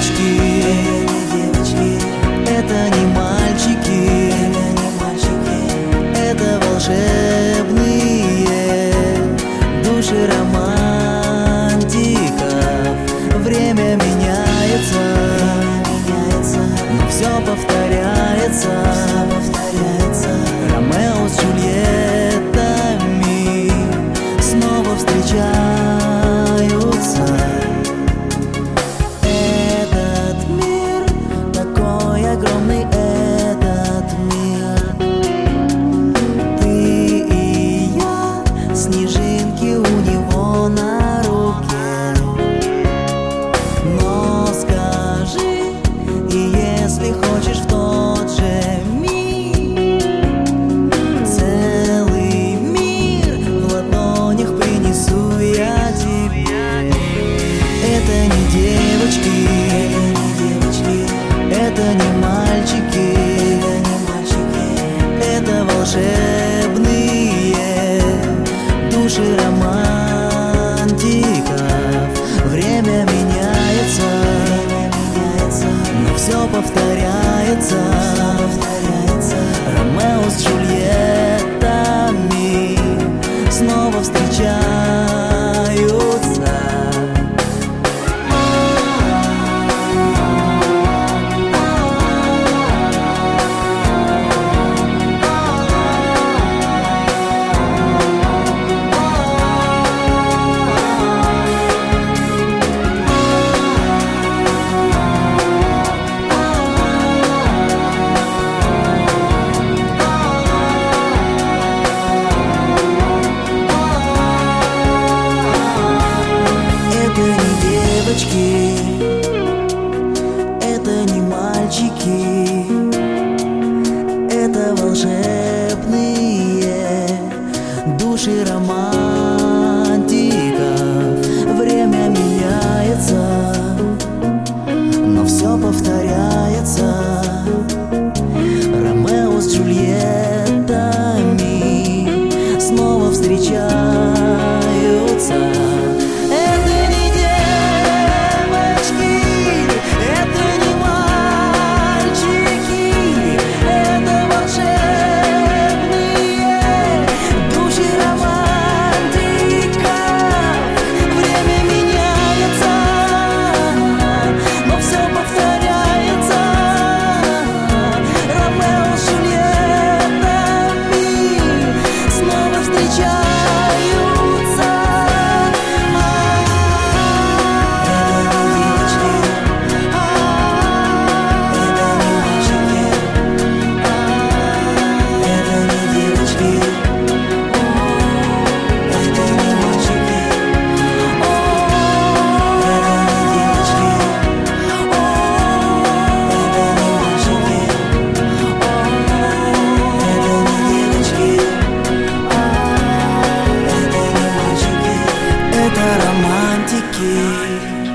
девочки, это не мальчики, это волшебные души романтиков. Время меняется, но все повторяется. Ромео с Джульеттами снова встречаются. Этот мир такой огромный, этот мир. Ты и я, снежинки у него на руке. Но скажи, и если хочешь в тот же миг, целый мир в ладонях принесу я тебе. Это не девочки, это не мальчики, это волшебные души романтиков. Время меняется, но все повторяется. Ромео с Джульеттами снова встречаются. Это не мальчики, это волшебные души романтиков. Время меняется, но все повторяется. Ромео с Джульеттами снова встречаются. Это романтики.